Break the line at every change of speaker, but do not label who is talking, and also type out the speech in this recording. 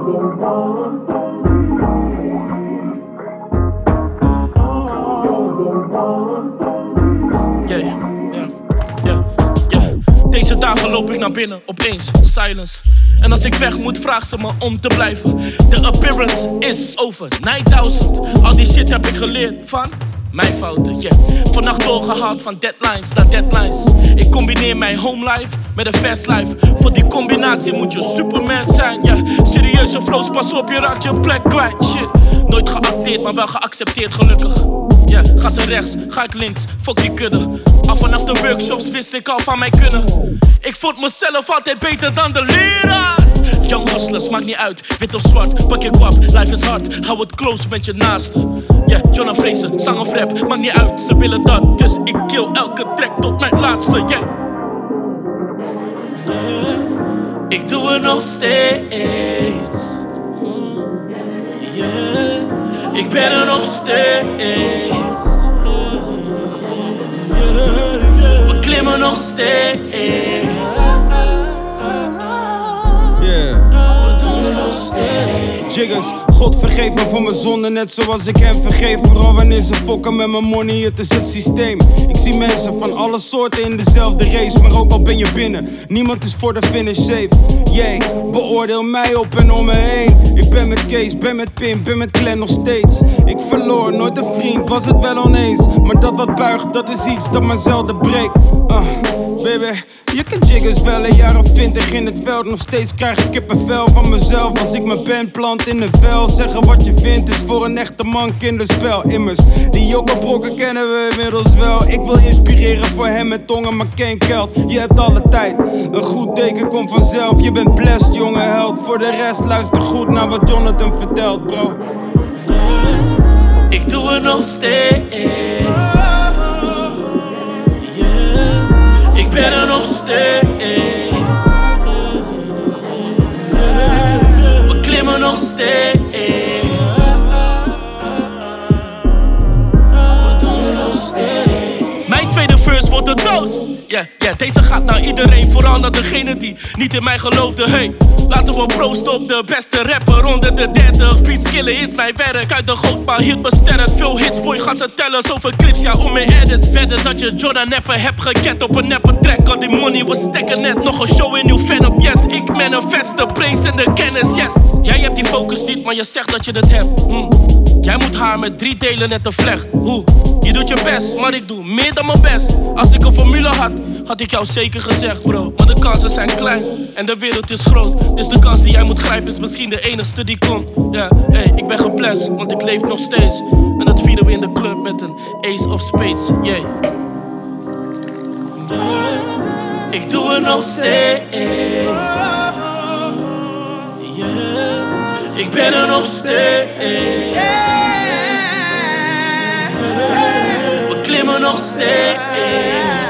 Deze dagen loop ik naar binnen, opeens, silence. En als ik weg moet, vraagt ze me om te blijven. The appearance is over, 9000. Al die shit heb ik geleerd van mijn fouten, yeah. Vannacht doorgehaald van deadlines naar deadlines. Ik combineer mijn home life met een fast life. Voor die combinatie moet je Superman zijn, yeah. Serieuze flows, pas op, je raakt je plek kwijt, shit. Nooit geacteerd, maar wel geaccepteerd, gelukkig. Yeah, ga ze rechts, ga ik links, fuck die kudde. Al vanaf de workshops wist ik al van mijn kunnen. Ik vond mezelf altijd beter dan de leraar. Young hustlers, maakt niet uit, wit of zwart, pak je kwap, life is hard. Hou het close met je naaste. Yeah, Jonah Fraser, zang of rap, maakt niet uit, ze willen dat. Dus ik kill elke track tot mijn laatste, yeah. Ik doe het nog steeds. Yeah. Ik ben er nog steeds. We klimmen nog steeds. We doen het nog steeds.
Jiggers, God vergeef me voor mijn zonde, net zoals ik hem vergeef. Vooral wanneer ze fokken met mijn money, het is het systeem. Ik zie mensen van alle soorten in dezelfde race, maar ook al ben je binnen, niemand is voor de finish safe. Jee, beoordeel mij op en om me heen. Ik ben met Kees, ben met Pim, ben met Clan nog steeds. Ik verloor, nooit een vriend, was het wel oneens. Maar dat wat buigt, dat is iets dat maar zelden breekt. Baby, je kent Jiggers wel een jaar of 20 in het veld. Nog steeds krijg ik kippenvel van mezelf als ik mijn pen plant in de vel. Zeggen wat je vindt is voor een echte man kinderspel. Immers, die jokkerbrokken kennen we inmiddels wel. Ik wil inspireren voor hem met tongen, maar geen geld. Je hebt alle tijd, een goed teken komt vanzelf. Je bent blessed, jonge held. Voor de rest luister goed naar wat Jonathan vertelt, bro.
Ik doe het nog steeds. Ik ben er nog steeds. We klimmen nog steeds. We doen het nog steeds. Mijn tweede verse wordt de toast. Yeah, deze gaat naar iedereen, vooral naar degene die niet in mij geloofde. Hey, laten we proosten op de beste rapper onder de 30. Beats killen is mijn werk, uit de goot maar hield me sterk. Veel hits, boy, gaan ze tellen, zoveel clips, ja, om mijn edits. Verder dat je Jordan even hebt gekend op een neppe track. Al die money, we stekken net nog een show in uw fan op, yes. Ik manifest de brains en de kennis, yes. Jij hebt die focus niet, maar je zegt dat je het hebt. Jij moet haar met 3 delen net een vlecht. Hoe? Je doet je best, maar ik doe meer dan mijn best. Als ik een formule had, had ik jou zeker gezegd, bro. Maar de kansen zijn klein en de wereld is groot. Dus de kans die jij moet grijpen is misschien de enigste die komt. Ja, hey, ik ben geblest, want ik leef nog steeds. En dat vieren we in de club met een ace of spades, yeah. Ik doe het nog steeds. Yeah. Ik ben er nog steeds. We klimmen nog steeds.